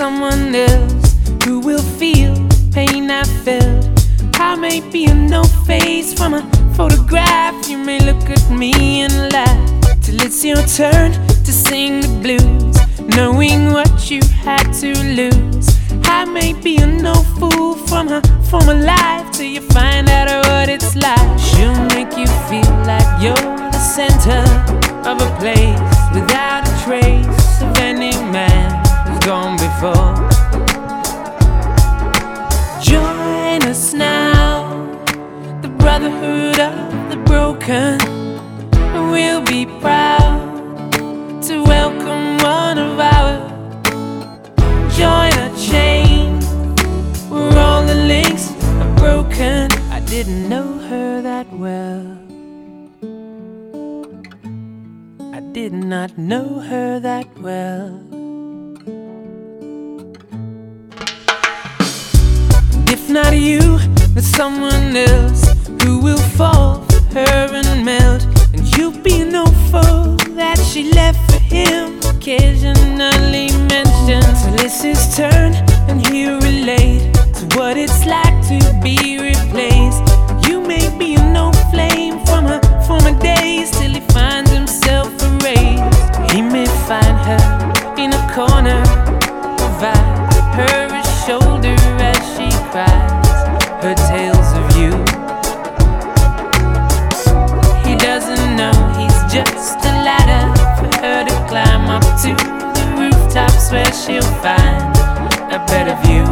someone else who will feel pain I felt. I may be a no face from a photograph. You may look at me and laugh till it's your turn to sing the blues, knowing what you had to lose. I may be a no fool from her former life till you find out what it's like. She'll make you feel like you're the center of a place without a trace of any man who's gone before. Join us now, the brotherhood of the broken. We'll be proud to welcome one of ours. Join a chain where all the links are broken. I didn't know her that well. I did not know her that well. If not you, then someone else who will fall for her and melt. And you'll be no foe that she left for him, occasionally mentioned. So it's his turn and he'll relate to what it's like to be replaced. You may be a no flame from her former days till he finds himself erased. He may find her in a corner, provide her a shoulder as she cries her tales of you. He doesn't know he's just a ladder for her to climb up to the rooftops where she'll find a better view.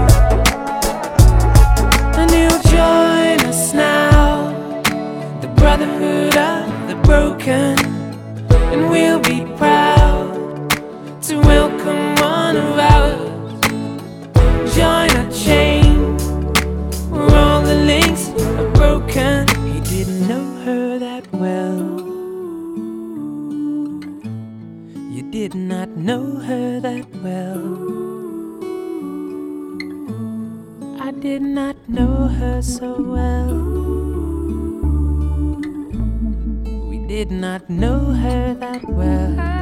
And he'll join us now, the brotherhood of the broken. And we'll be proud to welcome one of ours. Join a chain where all the links are broken. He didn't know her that well. You did not know her that well. I did not know her so well. We did not know her that well.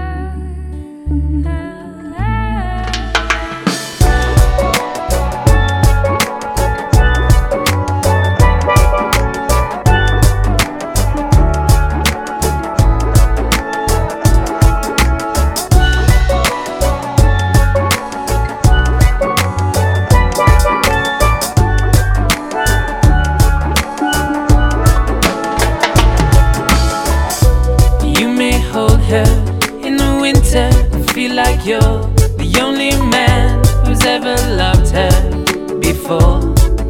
In the winter, feel like you're the only man who's ever loved her before.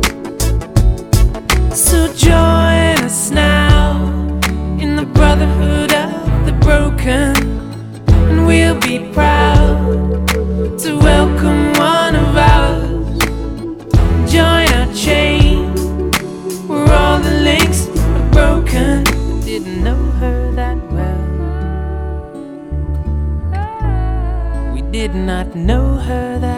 So join us now in the brotherhood of the broken. And we'll be proud to welcome one of ours. Join our chain where all the links are broken. I didn't know her that well. Did not know her that